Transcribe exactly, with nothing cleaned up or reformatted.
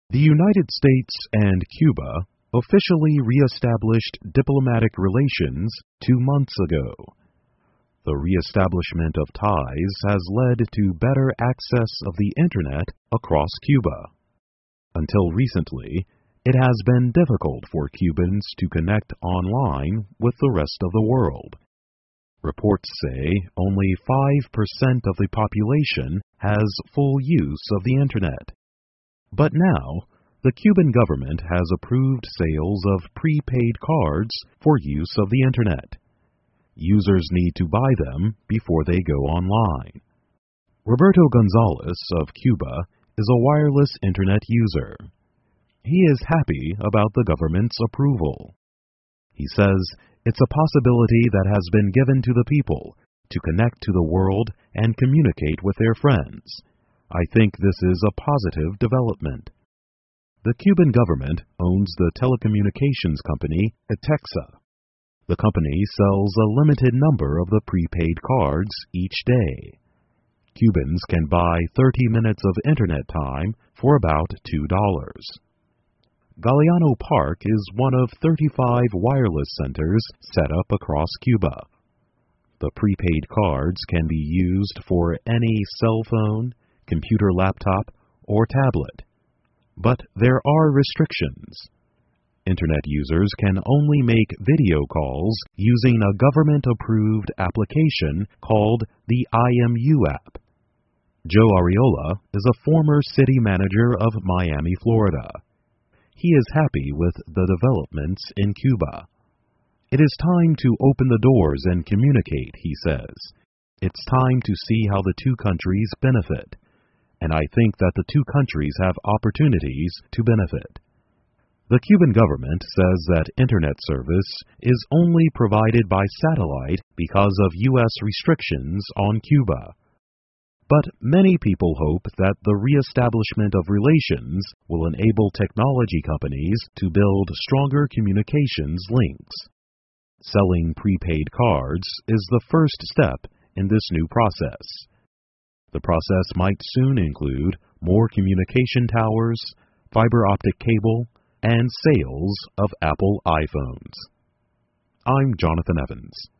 The United States and Cuba officially re-established diplomatic relations two months ago. The re-establishment of ties has led to better access of the Internet across Cuba. Until recently, it has been difficult for Cubans to connect online with the rest of the world. Reports say only five percent of the population has full use of the Internet. But now, the Cuban government has approved sales of prepaid cards for use of the Internet. Users need to buy them before they go online. Roberto Gonzalez of Cuba is a wireless Internet user. He is happy about the government's approval. He says it's a possibility that has been given to the people to connect to the world and communicate with their friends. I think this is a positive development. The Cuban government owns the telecommunications company Etexa. The company sells a limited number of the prepaid cards each day. Cubans can buy thirty minutes of Internet time for about two dollars. Galeano Park is one of thirty-five wireless centers set up across Cuba. The prepaid cards can be used for any cell phone, computer laptop, or tablet. But there are restrictions. Internet users can only make video calls using a government-approved application called the I M U app. Joe Ariola is a former city manager of Miami, Florida. He is happy with the developments in Cuba. It is time to open the doors and communicate, he says. It's time to see how the two countries benefit. And I think that the two countries have opportunities to benefit. The Cuban government says that Internet service is only provided by satellite because of U S restrictions on Cuba. But many people hope that the re-establishment of relations will enable technology companies to build stronger communications links. Selling prepaid cards is the first step in this new process. The process might soon include more communication towers, fiber optic cable, and sales of Apple iPhones. I'm Jonathan Evans.